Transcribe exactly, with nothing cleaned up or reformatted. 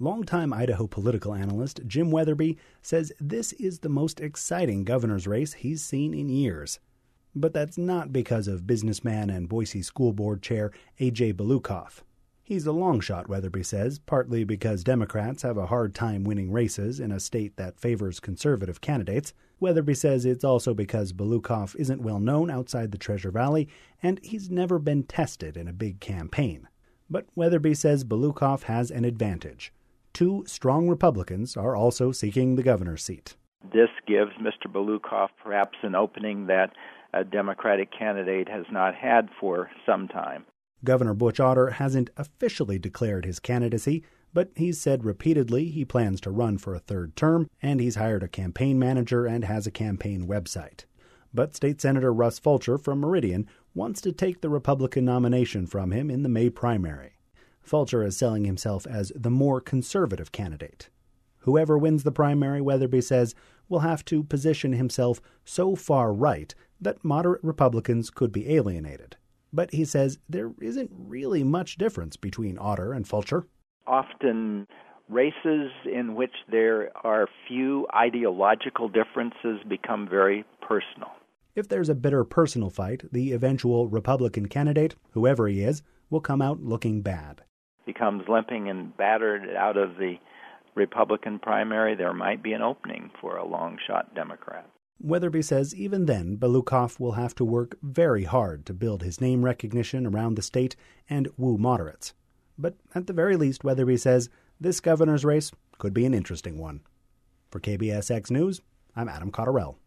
Longtime Idaho political analyst Jim Weatherby says this is the most exciting governor's race he's seen in years. But that's not because of businessman and Boise School Board Chair A J Belukoff. He's a long shot, Weatherby says, partly because Democrats have a hard time winning races in a state that favors conservative candidates. Weatherby says it's also because Belukoff isn't well known outside the Treasure Valley, and he's never been tested in a big campaign. But Weatherby says Belukoff has an advantage. Two strong Republicans are also seeking the governor's seat. This gives Mister Belukoff perhaps an opening that a Democratic candidate has not had for some time. Governor Butch Otter hasn't officially declared his candidacy, but he's said repeatedly he plans to run for a third term, and he's hired a campaign manager and has a campaign website. But State Senator Russ Fulcher from Meridian wants to take the Republican nomination from him in the May primary. Fulcher is selling himself as the more conservative candidate. Whoever wins the primary, Weatherby says, will have to position himself so far right that moderate Republicans could be alienated. But he says there isn't really much difference between Otter and Fulcher. Often races in which there are few ideological differences become very personal. If there's a bitter personal fight, the eventual Republican candidate, whoever he is, will come out looking bad. Becomes limping and battered out of the Republican primary, there might be an opening for a long-shot Democrat. Weatherby says even then, Belukoff will have to work very hard to build his name recognition around the state and woo moderates. But at the very least, Weatherby says this governor's race could be an interesting one. For K B S X News, I'm Adam Cotterell.